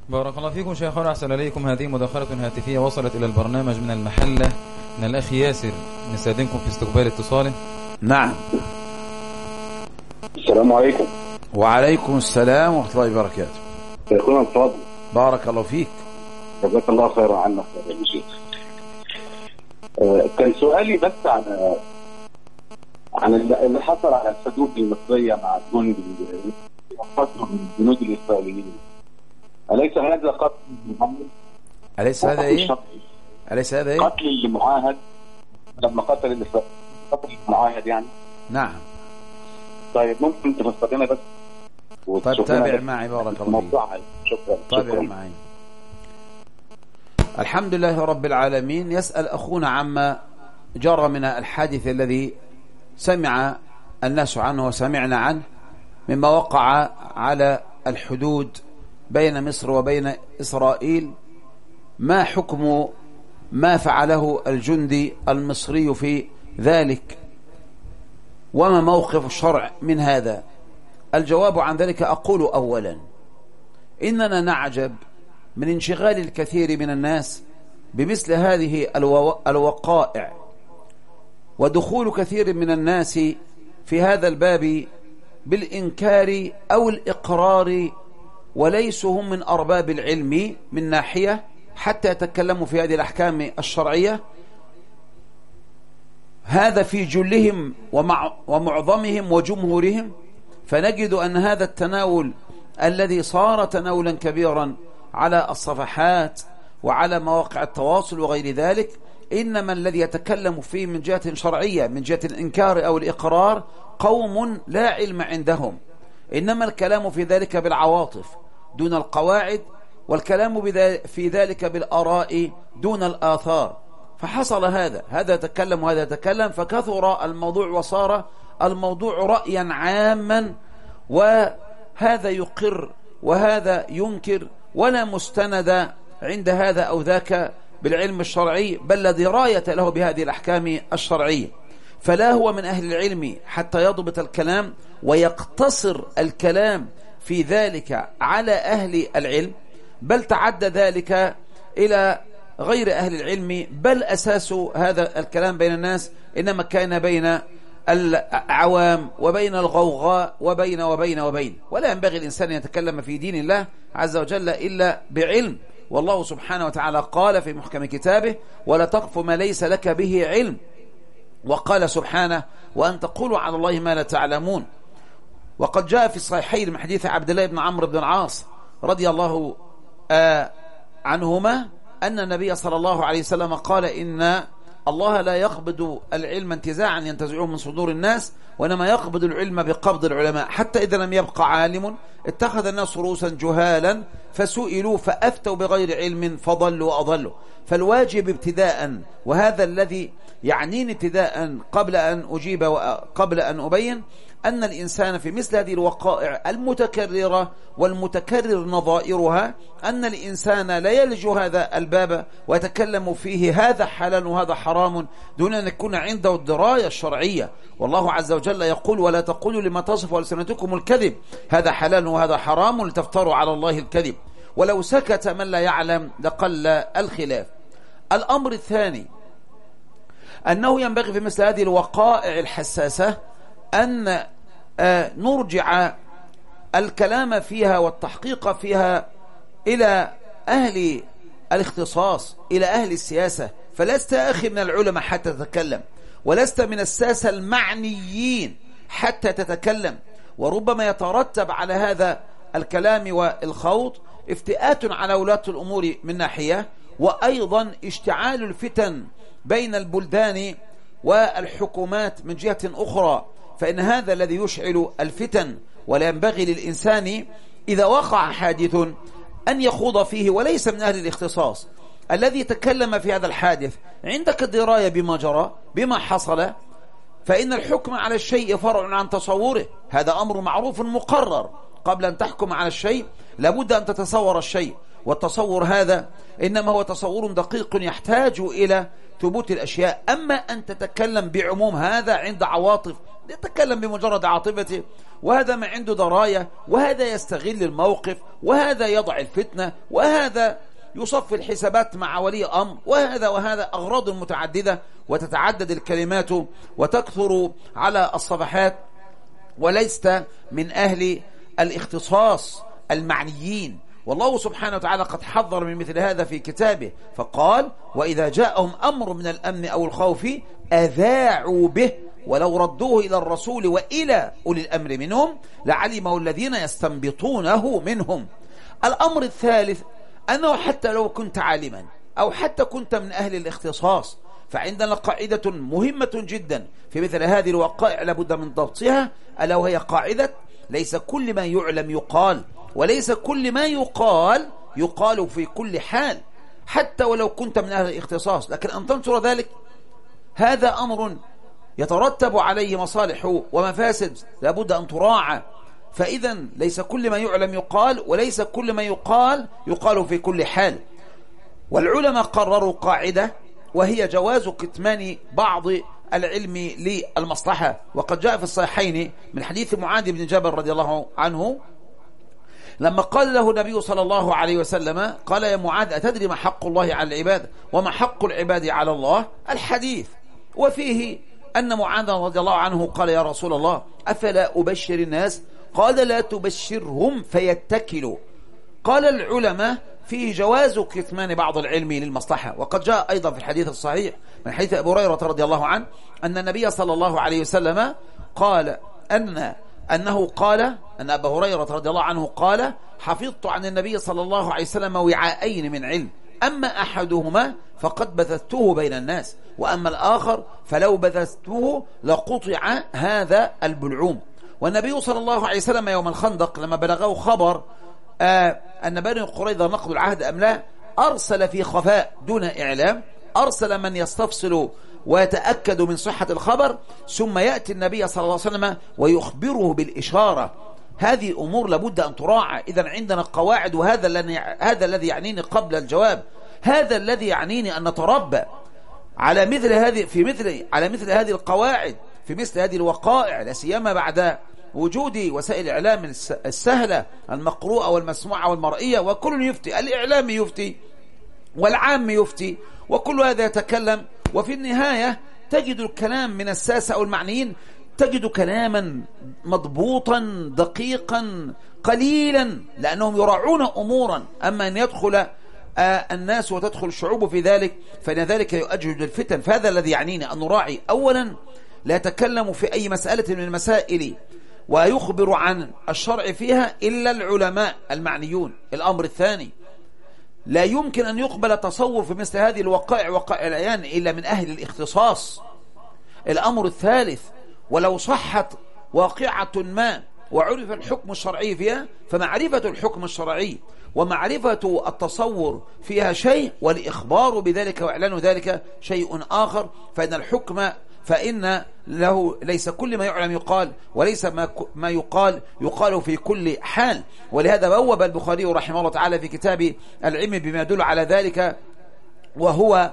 بارك الله فيكم شيخنا، أحسن إليكم. هذه مداخلة هاتفية وصلت إلى البرنامج من المحلة من الأخ ياسر، نستأذنكم في استقبال اتصاله. نعم. السلام عليكم. وعليكم السلام ورحمة الله وبركاته. شيخنا الفاضل، بارك الله فيك. جزاك الله خيرا عنك يا شيخ. كان سؤالي بس عن اللي حصل على الحدود المصرية مع الجند وقتل الجنود الإسرائيليين. أليس هذا قتل محمد؟ أليس هذا إيه؟ أليس هذا إيه؟ قتل المعاهد لما قتل الإسرائيلي، قتل المعاهد يعني. نعم. طيب ممكن تفسر لنا بس؟ طيب تابع معي بارك الله فيك. شكرا. تابع معي. الحمد لله رب العالمين. يسأل أخونا عما جرى من الحادث الذي سمع الناس عنه وسمعنا عنه مما وقع على الحدود بين مصر وبين إسرائيل. ما حكم ما فعله الجندي المصري في ذلك، وما موقف الشرع من هذا؟ الجواب عن ذلك أقول أولا إننا نعجب من انشغال الكثير من الناس بمثل هذه الوقائع، ودخول كثير من الناس في هذا الباب بالإنكار أو الإقرار، وليسوا هم من أرباب العلم من ناحية حتى يتكلموا في هذه الأحكام الشرعية. هذا في جلهم ومعظمهم وجمهورهم. فنجد أن هذا التناول الذي صار تناولا كبيرا على الصفحات وعلى مواقع التواصل وغير ذلك، إنما الذي يتكلم فيه من جهة شرعية من جهة الإنكار أو الإقرار قوم لا علم عندهم، إنما الكلام في ذلك بالعواطف دون القواعد، والكلام في ذلك بالآراء دون الآثار. فحصل هذا يتكلم وهذا يتكلم، فكثر الموضوع وصار الموضوع رأيا عاما، وهذا يقر وهذا ينكر، ولا مستند عند هذا أو ذاك بالعلم الشرعي، بل لا دراية له بهذه الأحكام الشرعية. فلا هو من أهل العلم حتى يضبط الكلام ويقتصر الكلام في ذلك على أهل العلم، بل تعدى ذلك إلى غير أهل العلم، بل أساس هذا الكلام بين الناس إنما كان بين العوام وبين الغوغاء وبين ولا ينبغي الإنسان أن يتكلم في دين الله عز وجل إلا بعلم. والله سبحانه وتعالى قال في محكم كتابه: ولا تقف ما ليس لك به علم. وقال سبحانه: وأن تقولوا على الله ما لا تعلمون. وقد جاء في الصحيحين من حديث عبد الله بن عمرو بن العاص رضي الله عنهما أن النبي صلى الله عليه وسلم قال: إن الله لا يقبض العلم انتزاعا ينتزعوه من صدور الناس، وإنما يقبض العلم بقبض العلماء، حتى إذا لم يبقى عالم اتخذ الناس رؤوسا جهالا فسئلوا فأفتوا بغير علم فضلوا وأضلوا. فالواجب ابتداء، وهذا الذي يعنيني ابتداء قبل أن أجيب وقبل أن أبين، أن الإنسان في مثل هذه الوقائع المتكررة والمتكرر نظائرها، أن الإنسان لا يلج هذا الباب ويتكلم فيه هذا حلال وهذا حرام دون أن يكون عنده الدراية الشرعية. والله عز وجل يقول: ولا تقولوا لما تصف ألسنتكم الكذب هذا حلال وهذا حرام لتفتروا على الله الكذب. ولو سكت من لا يعلم لقل الخلاف. الأمر الثاني أنه ينبغي في مثل هذه الوقائع الحساسة أن نرجع الكلام فيها والتحقيق فيها إلى أهل الاختصاص، إلى أهل السياسة. فلست أخي من العلماء حتى تتكلم، ولست من الساسة المعنيين حتى تتكلم. وربما يترتب على هذا الكلام والخوض افتئات على ولاة الأمور من ناحية، وأيضا اشتعال الفتن بين البلدان والحكومات من جهة أخرى. فإن هذا الذي يشعل الفتن، ولا ينبغي للإنسان إذا وقع حادث أن يخوض فيه وليس من أهل الاختصاص. الذي تكلم في هذا الحادث عندك دراية بما جرى بما حصل، فإن الحكم على الشيء فرع عن تصوره، هذا أمر معروف مقرر. قبل أن تحكم على الشيء لابد أن تتصور الشيء. والتصور هذا إنما هو تصور دقيق يحتاج إلى ثبوت الأشياء. أما أن تتكلم بعموم هذا عند عواطف، يتكلم بمجرد عاطفته، وهذا ما عنده دراية، وهذا يستغل الموقف، وهذا يضع الفتنة، وهذا يصفي الحسابات مع ولي أمر، وهذا أغراض متعددة، وتتعدد الكلمات وتكثر على الصفحات، وليست من أهل الاختصاص المعنيين. والله سبحانه وتعالى قد حذر من مثل هذا في كتابه فقال: وإذا جاءهم أمر من الأمن أو الخوف أذاعوا به ولو ردوه إلى الرسول وإلى أولي الأمر منهم لعلمه الذين يستنبطونه منهم. الأمر الثالث أنه حتى لو كنت عالما أو حتى كنت من أهل الاختصاص، فعندنا قاعدة مهمة جدا في مثل هذه الوقائع لابد من ضبطها، ألا وهي قاعدة: ليس كل ما يعلم يقال، وليس كل ما يقال في كل حال، حتى ولو كنت من أهل الاختصاص. لكن أن تنشر ذلك هذا أمر يترتب عليه مصالح ومفاسد لابد أن تراعى. فإذا ليس كل ما يعلم يقال، وليس كل ما يقال في كل حال. والعلماء قرروا قاعدة وهي جواز كتمان بعض العلم للمصلحة. وقد جاء في الصحيحين من حديث معاذ بن جبل رضي الله عنه لما قال له النبي صلى الله عليه وسلم: قال يا معاذ أتدري ما حق الله على العباد وما حق العباد على الله؟ الحديث. وفيه أن معاذ رضي الله عنه قال: يا رسول الله أفلا أبشر الناس؟ قال: لا تبشرهم فيتكلوا. قال العلماء فيه جواز كتمان بعض العلم للمصلحة. وقد جاء أيضا في الحديث الصحيح من حديث أبي هريرة رضي الله عنه أن النبي صلى الله عليه وسلم قال أن أبا هريرة رضي الله عنه قال: حفظت عن النبي صلى الله عليه وسلم وعاءين من علم، أما أحدهما فقد بثثته بين الناس، وأما الآخر فلو بثثته لقطع هذا البلعوم. والنبي صلى الله عليه وسلم يوم الخندق لما بلغه خبر أن بني قريظة نقضوا العهد أم لا، أرسل في خفاء دون إعلام، أرسل من يستفصل ويتأكد من صحة الخبر، ثم يأتي النبي صلى الله عليه وسلم ويخبره بالإشارة. هذه أمور لابد أن تراعى. إذن عندنا قواعد، وهذا هذا الذي يعنيني قبل الجواب، هذا الذي يعنيني أن نتربى على مثل هذه القواعد في مثل هذه الوقائع، لا سيما بعد وجود وسائل الإعلام السهلة المقروءة والمسموعة والمرئية، وكل يفتي، الإعلام يفتي والعام يفتي، وكل هذا يتكلم، وفي النهاية تجد الكلام من الساسة أو المعنيين، تجد كلاما مضبوطا دقيقا قليلا، لأنهم يراعون أمورا. أما أن يدخل الناس وتدخل الشعوب في ذلك فإن ذلك يؤجج الفتن. فهذا الذي يعنينا أن نراعي. أولا لا يتكلم في أي مسألة من المسائل ويخبر عن الشرع فيها إلا العلماء المعنيون. الأمر الثاني لا يمكن أن يقبل تصور في مثل هذه الوقائع وقائع العيان إلا من أهل الاختصاص. الأمر الثالث ولو صحت واقعة ما وعرف الحكم الشرعي فيها فمعرفة الحكم الشرعي ومعرفة التصور فيها شيء، والإخبار بذلك وإعلان ذلك شيء آخر. فإن الحكم فإن له ليس كل ما يعلم يقال، وليس ما يقال في كل حال. ولهذا بوب البخاري رحمه الله تعالى في كتاب العلم بما يدل على ذلك، وهو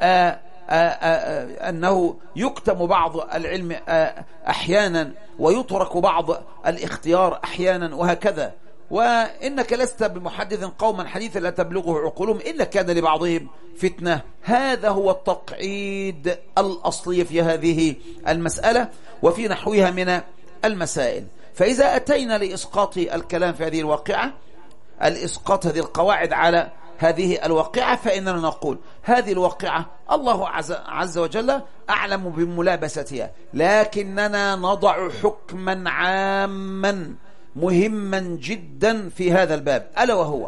أنه يكتم بعض العلم أحيانا ويترك بعض الاختيار أحيانا وهكذا. وإنك لست بمحدث قوما حديثا لا تبلغه عقولهم إلا كان لبعضهم فتنة. هذا هو التقعيد الأصلي في هذه المسألة وفي نحوها من المسائل. فإذا أتينا لإسقاط الكلام في هذه الواقعة، الإسقاط هذه القواعد على هذه الواقعة، فإننا نقول هذه الواقعة الله عز وجل أعلم بملابستها، لكننا نضع حكما عاما مهما جدا في هذا الباب، ألا وهو: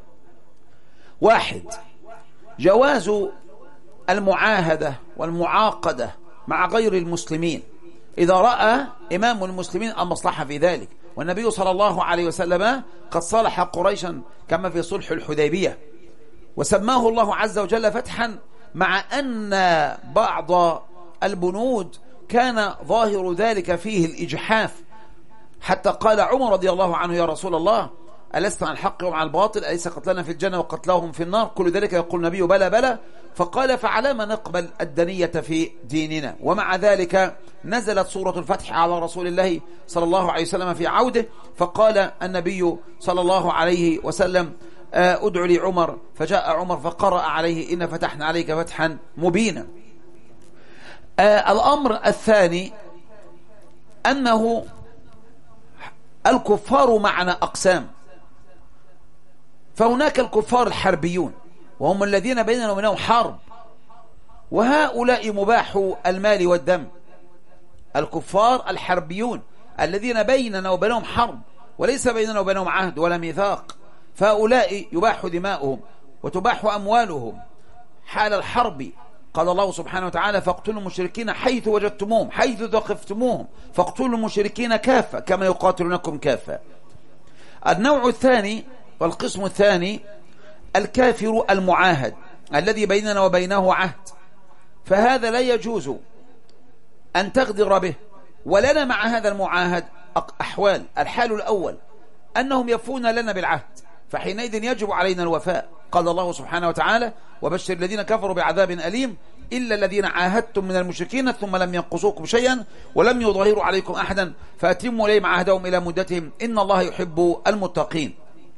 1. جواز المعاهدة والمعاقدة مع غير المسلمين إذا رأى إمام المسلمين المصلحة في ذلك. والنبي صلى الله عليه وسلم قد صالح قريشا كما في صلح الحديبية، وسماه الله عز وجل فتحا، مع أن بعض البنود كان ظاهر ذلك فيه الإجحاف، حتى قال عمر رضي الله عنه: يا رسول الله ألست عن الحق وعن الباطل؟ أليس قتلنا في الجنة وقتلهم في النار؟ كل ذلك يقول النبي بلى بلى. فقال فعلام نقبل الدنية في ديننا؟ ومع ذلك نزلت سورة الفتح على رسول الله صلى الله عليه وسلم في عوده، فقال النبي صلى الله عليه وسلم ادعوا لي عمر، فجاء عمر فقرأ عليه إن فتحنا عليك فتحا مبينا. الأمر الثاني أنه الكفار معنا أقسام، فهناك الكفار الحربيون وهم الذين بيننا وبينهم حرب، وهؤلاء مباح المال والدم. الكفار الحربيون الذين بيننا وبينهم حرب وليس بيننا وبينهم عهد ولا ميثاق، فهؤلاء يباح دماؤهم وتباح أموالهم حال الحرب. قال الله سبحانه وتعالى فاقتلوا المشركين حيث وجدتموهم حيث ثقفتموهم فاقتلوا المشركين كافة كما يقاتلونكم كافة. النوع الثاني والقسم الثاني الكافر المعاهد الذي بيننا وبينه عهد، فهذا لا يجوز أن تغدر به. ولنا مع هذا المعاهد أحوال. الحال الأول أنهم يفون لنا بالعهد، فحينئذ يجب علينا الوفاء. قال الله سبحانه وتعالى وبشر الذين كفروا بعذاب أليم إلا الذين عاهدتم من المشركين ثم لم ينقصوكم شيئا ولم يظاهروا عليكم أحدا فأتموا إليهم عهدهم إلى مدتهم إن الله يحب المتقين.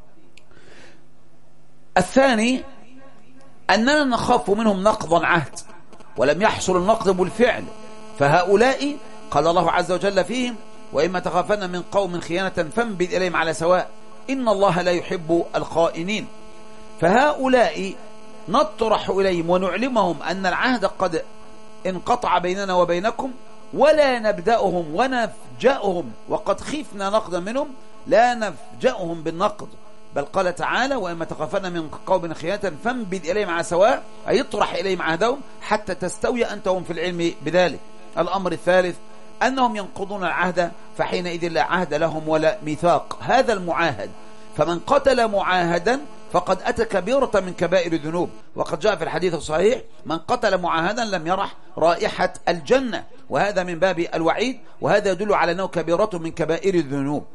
الثاني أننا نخاف منهم نقض عهد ولم يحصل النقض بالفعل، فهؤلاء قال الله عز وجل فيهم وإما تخافن من قوم خيانة فانبذ إليهم على سواء إن الله لا يحب الخائنين. فهؤلاء نطرح إليهم ونعلمهم أن العهد قد انقطع بيننا وبينكم، ولا نبدأهم ونفجأهم وقد خفنا نقدا منهم، لا نفجأهم بالنقد، بل قال تعالى وإما تخافن من قوم خيانة فانبذ إليهم على سواء، أي اطرح إليهم عهدهم حتى تستوي أنتم في العلم بذلك. الأمر الثالث أنهم ينقضون العهد، فحينئذ لا عهد لهم ولا ميثاق. هذا المعاهد، فمن قتل معاهدا فقد أتى كبيرة من كبائر الذنوب، وقد جاء في الحديث الصحيح من قتل معاهدا لم يرح رائحة الجنة، وهذا من باب الوعيد، وهذا يدل على أنه كبيرة من كبائر الذنوب.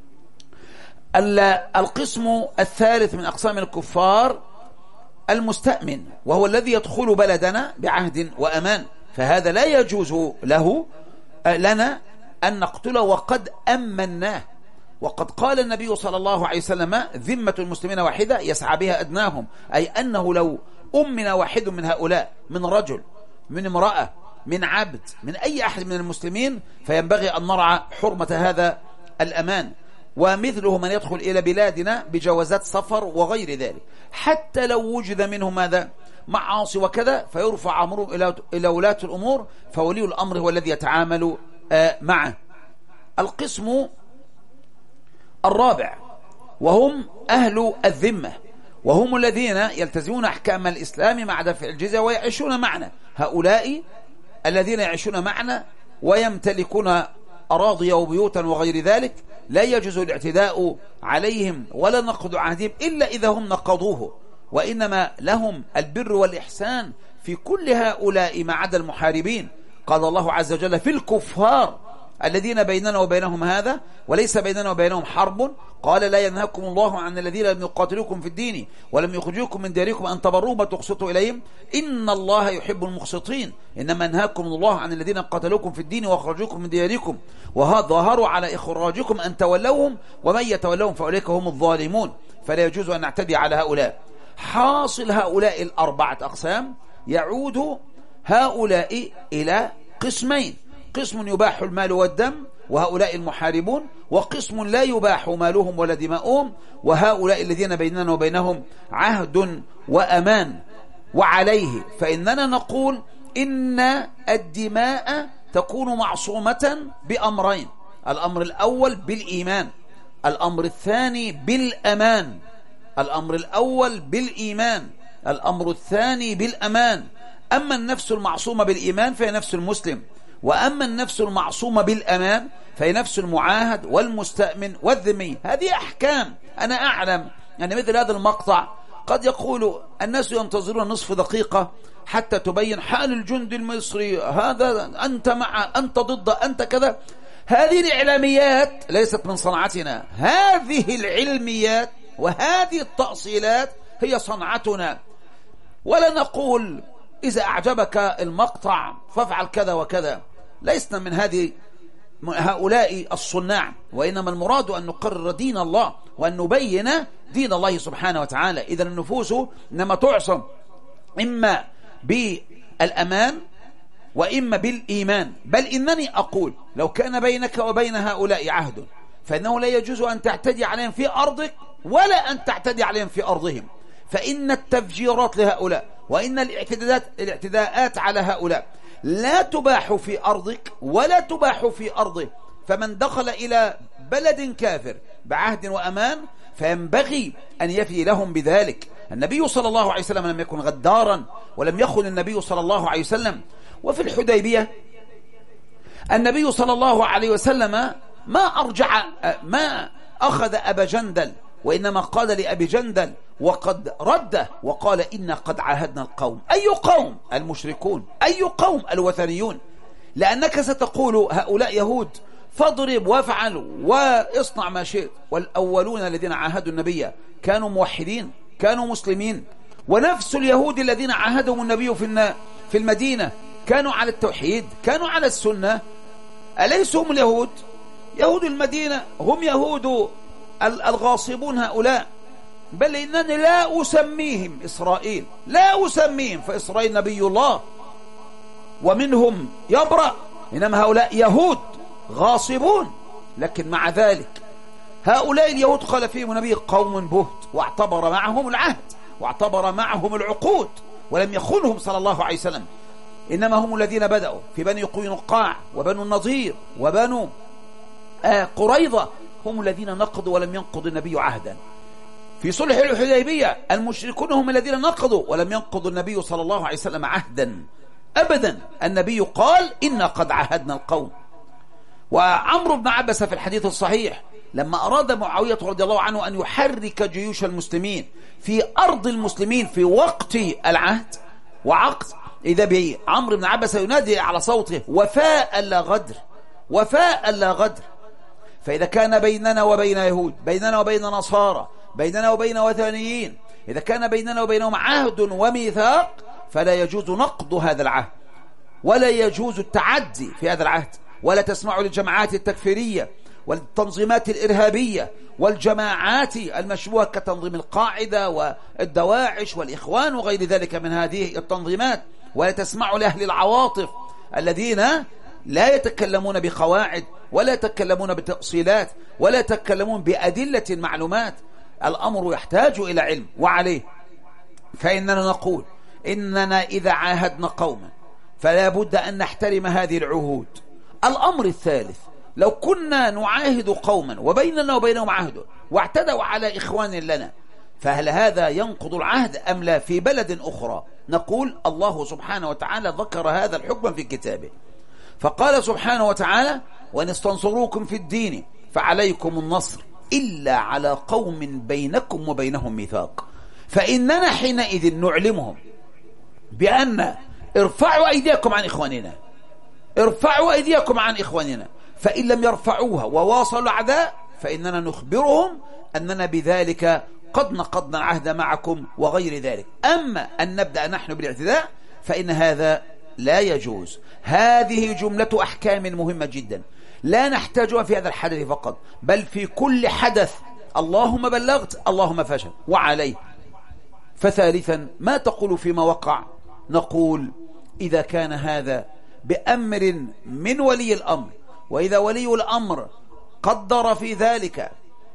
القسم الثالث من أقسام الكفار المستأمن، وهو الذي يدخل بلدنا بعهد وأمان، فهذا لا يجوز لنا أن نقتله وقد أمناه. وقد قال النبي صلى الله عليه وسلم ذمة المسلمين واحدة يسعى بها أدناهم، أي أنه لو أمن واحد من هؤلاء، من رجل، من امرأة، من عبد، من أي أحد من المسلمين، فينبغي أن نرعى حرمة هذا الأمان. ومثله من يدخل إلى بلادنا بجوازات سفر وغير ذلك، حتى لو وجد منه ماذا معاصي وكذا، فيرفع أمره إلى ولاة الأمور، فولي الأمر هو الذي يتعامل معه. القسم الرابع وهم أهل الذمة، وهم الذين يلتزمون أحكام الإسلام مع دفع الجزية ويعيشون معنا. هؤلاء الذين يعيشون معنا ويمتلكون أراضي وبيوتا وغير ذلك، لا يجوز الاعتداء عليهم ولا نقض عهدهم إلا إذا هم نقضوه، وإنما لهم البر والإحسان في كل هؤلاء ما عدا المحاربين. قال الله عز وجل في الكفار الذين بيننا وبينهم هذا وليس بيننا وبينهم حرب، قال لا ينهاكم الله عن الذين لم يقاتلوكم في الدين ولم يخرجوكم من دياركم أن تبروهم وتقسطوا إليهم إن الله يحب المقسطين، إنما ينهاكم الله عن الذين قاتلوكم في الدين وأخرجوكم من دياركم وظاهروا على إخراجكم أن تولوهم ومن يتولوهم فأولئك هم الظالمون. فلا يجوز أن نعتدي على هؤلاء. حاصل هؤلاء الأربعة أقسام يعود هؤلاء إلى قسمين: قسم يباح المال والدم وهؤلاء المحاربون، وقسم لا يباح مالهم ولا دماؤهم وهؤلاء الذين بيننا وبينهم عهد وأمان. وعليه فإننا نقول إن الدماء تكون معصومة بأمرين: الأمر الأول بالإيمان، الأمر الثاني بالأمان. الأمر الأول بالإيمان، الأمر الثاني بالأمان. أما النفس المعصومة بالإيمان فهي نفس المسلم، وأما النفس المعصومة بالأمان فهي نفس المعاهد والمستأمن والذمي. هذه أحكام. أنا أعلم أن مثل هذا المقطع قد يقول الناس ينتظرون نصف دقيقة حتى تبين حال الجندي المصري، هذا أنت مع، أنت ضد، أنت كذا. هذه الإعلاميات ليست من صنعتنا، هذه العلميات وهذه التأصيلات هي صنعتنا. ولا نقول إذا أعجبك المقطع فافعل كذا وكذا، لسنا من هؤلاء الصناع، وإنما المراد أن نقرر دين الله وأن نبين دين الله سبحانه وتعالى. إذن النفوس إنما تعصم إما بالأمان وإما بالإيمان. بل إنني أقول لو كان بينك وبين هؤلاء عهد فإنه لا يجوز أن تعتدي عليهم في أرضك ولا أن تعتدي عليهم في أرضهم، فإن التفجيرات لهؤلاء وإن الاعتداءات على هؤلاء لا تباح في أرضك ولا تباح في أرضه. فمن دخل إلى بلد كافر بعهد وأمان فينبغي أن يفي لهم بذلك. النبي صلى الله عليه وسلم لم يكن غدارا ولم يخن النبي صلى الله عليه وسلم. وفي الحديبية النبي صلى الله عليه وسلم ما أخذ أبا جندل، وإنما قال لأبي جندل وقد رده وقال إنا قد عاهدنا القوم. أي قوم؟ المشركون. أي قوم؟ الوثنيون. لأنك ستقول هؤلاء يهود فاضرب وافعل واصنع ما شئت، والأولون الذين عاهدوا النبي كانوا موحدين كانوا مسلمين، ونفس اليهود الذين عاهدهم النبي في المدينة كانوا على التوحيد كانوا على السنة. أليسوا هم اليهود؟ يهود المدينة هم يهود الغاصبون هؤلاء. بل إنني لا أسميهم إسرائيل، لا أسميهم، فإسرائيل نبي الله ومنهم يبرأ، إنما هؤلاء يهود غاصبون. لكن مع ذلك هؤلاء اليهود قال فيهم نبي قوم بهت، واعتبر معهم العهد واعتبر معهم العقود ولم يخونهم صلى الله عليه وسلم. إنما هم الذين بدأوا في بني قينقاع وبنو النضير وبنو قريظة، هم الذين نقضوا ولم ينقض النبي عهدا. في صلح الحديبية المشركون هم الذين نقضوا ولم ينقض النبي صلى الله عليه وسلم عهدا أبدا. النبي قال إنا قد عاهدنا القوم. وعمرو بن عبس في الحديث الصحيح لما أراد معاوية رضي الله عنه أن يحرك جيوش المسلمين في أرض المسلمين في وقت العهد وعقد، إذا به عمرو بن عبس ينادي على صوته وفاء لا غدر، وفاء لا غدر. فإذا كان بيننا وبين يهود، بيننا وبين نصارى، بيننا وبين وثنيين، إذا كان بيننا وبينهم عهد وميثاق فلا يجوز نقض هذا العهد ولا يجوز التعدي في هذا العهد. ولا تسمعوا للجماعات التكفيرية والتنظيمات الإرهابية والجماعات المشبوهة كتنظيم القاعدة والدواعش والإخوان وغير ذلك من هذه التنظيمات. ولا تسمعوا لأهل العواطف الذين لا يتكلمون بقواعد ولا يتكلمون بتأصيلات ولا يتكلمون بأدلة معلومات. الأمر يحتاج إلى علم وعليه. فإننا نقول إننا إذا عاهدنا قوما فلا بد أن نحترم هذه العهود. الأمر الثالث، لو كنا نعاهد قوما وبيننا وبينهم عهد واعتدوا على إخوان لنا، فهل هذا ينقض العهد أم لا؟ في بلد أخرى نقول الله سبحانه وتعالى ذكر هذا الحكم في كتابه، فقال سبحانه وتعالى وإن استنصروكم في الدين فعليكم النصر إلا على قوم بينكم وبينهم ميثاق. فإننا حينئذ نعلمهم بأن ارفعوا أيديكم عن إخواننا، ارفعوا أيديكم عن إخواننا، فإن لم يرفعوها وواصلوا الأعداء فإننا نخبرهم أننا بذلك قد نقضنا العهد معكم وغير ذلك. أما أن نبدأ نحن بالاعتداء فإن هذا لا يجوز. هذه جملة أحكام مهمة جدا لا نحتاجها في هذا الحدث فقط، بل في كل حدث. اللهم بلغت اللهم فشل وعليه. فثالثا، ما تقول فيما وقع؟ نقول إذا كان هذا بأمر من ولي الأمر، وإذا ولي الأمر قدر في ذلك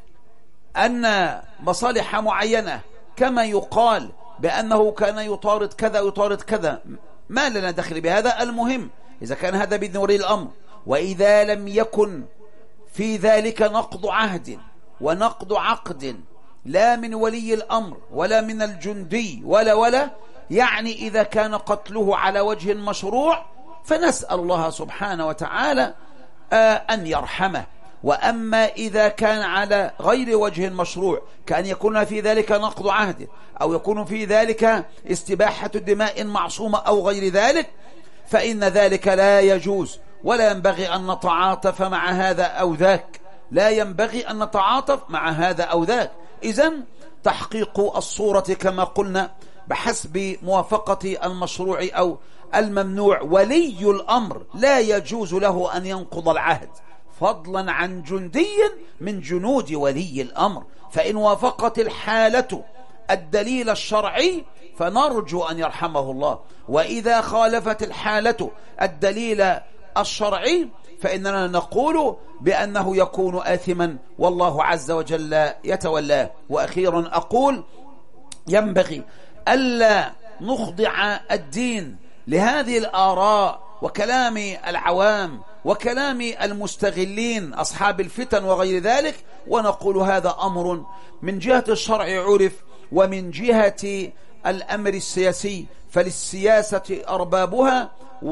أن مصالح معينة كما يقال بأنه كان يطارد كذا يطارد كذا، ما لنا دخل بهذا. المهم إذا كان هذا بإذن ولي الأمر، وإذا لم يكن في ذلك نقض عهد ونقض عقد لا من ولي الأمر ولا من الجندي ولا يعني إذا كان قتله على وجه مشروع فنسأل الله سبحانه وتعالى أن يرحمه. وأما إذا كان على غير وجه مشروع كأن يكون في ذلك نقض عهد أو يكون في ذلك استباحة دماء معصومة أو غير ذلك، فإن ذلك لا يجوز ولا ينبغي أن نتعاطف مع هذا أو ذاك، لا ينبغي أن نتعاطف مع هذا أو ذاك. إذن تحقيق الصورة كما قلنا بحسب موافقة المشروع أو الممنوع. ولي الأمر لا يجوز له أن ينقض العهد فضلا عن جندي من جنود ولي الأمر، فإن وافقت الحالة الدليل الشرعي فنرجو أن يرحمه الله، وإذا خالفت الحالة الدليل الشرعي فإننا نقول بأنه يكون آثما والله عز وجل يتولاه. وأخيرا أقول ينبغي ألا نخضع الدين لهذه الآراء وكلام العوام وكلام المستغلين أصحاب الفتن وغير ذلك، ونقول هذا أمر من جهة الشرع عرف، ومن جهة الأمر السياسي فللسياسة أربابها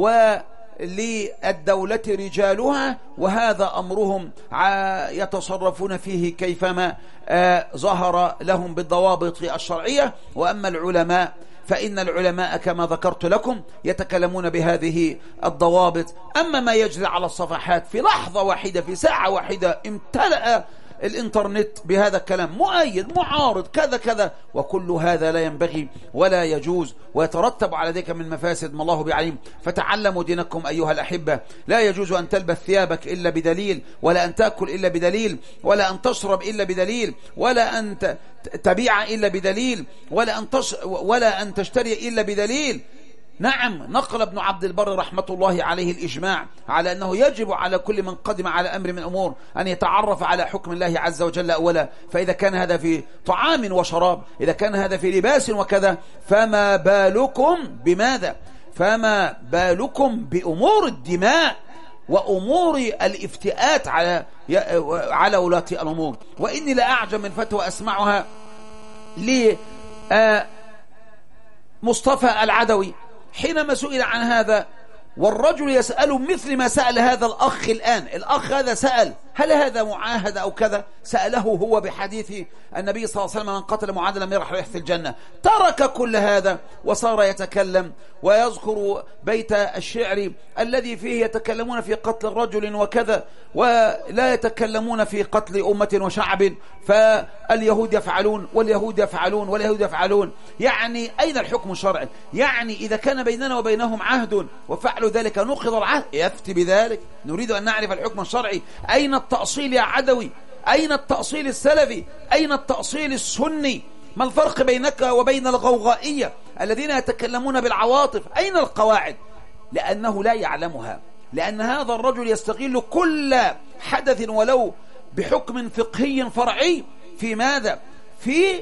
وللدولة رجالها، وهذا أمرهم يتصرفون فيه كيفما ظهر لهم بالضوابط الشرعية. وأما العلماء فإن العلماء كما ذكرت لكم يتكلمون بهذه الضوابط. أما ما يجري على الصفحات في لحظة واحدة في ساعة واحدة امتلأ الإنترنت بهذا الكلام، مؤيد معارض كذا كذا، وكل هذا لا ينبغي ولا يجوز، ويترتب على ذلك من مفاسد ما الله بعليم. فتعلموا دينكم أيها الأحبة. لا يجوز أن تلبس ثيابك إلا بدليل، ولا أن تأكل إلا بدليل، ولا أن تشرب إلا بدليل، ولا أن تبيع إلا بدليل، ولا أن تشتري إلا بدليل. نعم، نقل ابن عبد البر رحمة الله عليه الإجماع على أنه يجب على كل من قدم على أمر من أمور أن يتعرف على حكم الله عز وجل أولا. فإذا كان هذا في طعام وشراب، إذا كان هذا في لباس وكذا، فما بالكم بماذا؟ فما بالكم بأمور الدماء وأمور الافتئات على ولاة الأمور. وإني لأعجب من فتوى أسمعها لمصطفى العدوي حينما سئل عن هذا، والرجل يسأل مثل ما سأل هذا الأخ الآن. الأخ هذا سأل هل هذا معاهد أو كذا، سأله هو بحديث النبي صلى الله عليه وسلم من قتل معاهدا لم يرح ريحة الجنة. ترك كل هذا وصار يتكلم ويذكر بيت الشعر الذي فيه يتكلمون في قتل الرجل وكذا، ولا يتكلمون في قتل أمة وشعب، فاليهود يفعلون واليهود يفعلون واليهود يفعلون. يعني أين الحكم الشرعي؟ يعني إذا كان بيننا وبينهم عهد وفعلوا ذلك نقض العهد، يفتي بذلك. نريد أن نعرف الحكم الشرعي. أين التأصيل يا عدوي؟ أين التأصيل السلفي؟ أين التأصيل السني؟ ما الفرق بينك وبين الغوغائية الذين يتكلمون بالعواطف؟ أين القواعد؟ لأنه لا يعلمها، لأن هذا الرجل يستغل كل حدث ولو بحكم فقهي فرعي في ماذا؟ في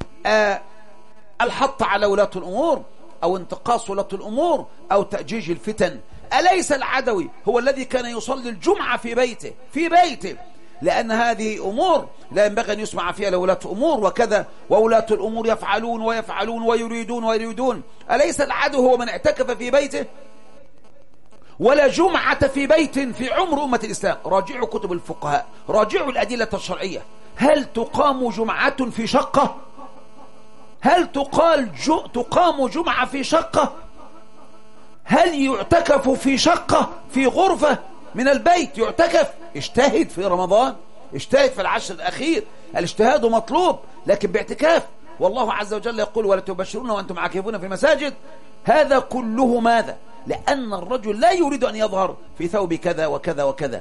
الحط على ولاة الأمور أو انتقاص ولاة الأمور أو تأجيج الفتن. أليس العدوي هو الذي كان يصلي الجمعة في بيته لأن هذه أمور لا ينبغي أن يسمع فيها لولاة أمور وكذا، وولاة الأمور يفعلون ويفعلون ويريدون. أليس العدو هو من اعتكف في بيته؟ ولا جمعة في بيت في عمر أمة الإسلام. راجعوا كتب الفقهاء، راجعوا الأدلة الشرعية. هل تقام جمعة في شقة؟ هل تقام جمعة في شقة؟ هل يعتكف في شقة في غرفة من البيت يعتكف؟ اجتهد في رمضان، اجتهد في العشر الأخير، الاجتهاد مطلوب، لكن باعتكاف. والله عز وجل يقول ولا تبشرون وأنتم عاكفون في المساجد. هذا كله ماذا؟ لأن الرجل لا يريد أن يظهر في ثوب كذا وكذا وكذا.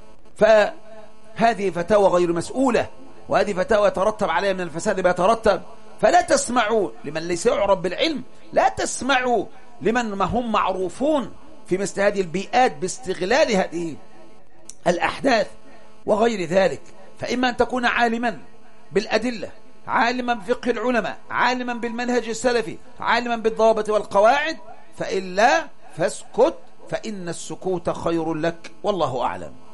فهذه فتاوى غير مسؤولة، وهذه فتاوى يترتب عليها من الفساد ما يترتب. فلا تسمعوا لمن ليس يعرف بالعلم، لا تسمعوا لمن ما هم معروفون في مثل هذه البيئات باستغلال هذه الأحداث وغير ذلك. فإما أن تكون عالما بالأدلة، عالما بفقه العلماء، عالما بالمنهج السلفي، عالما بالضوابط والقواعد، فإلا فاسكت، فإن السكوت خير لك، والله أعلم.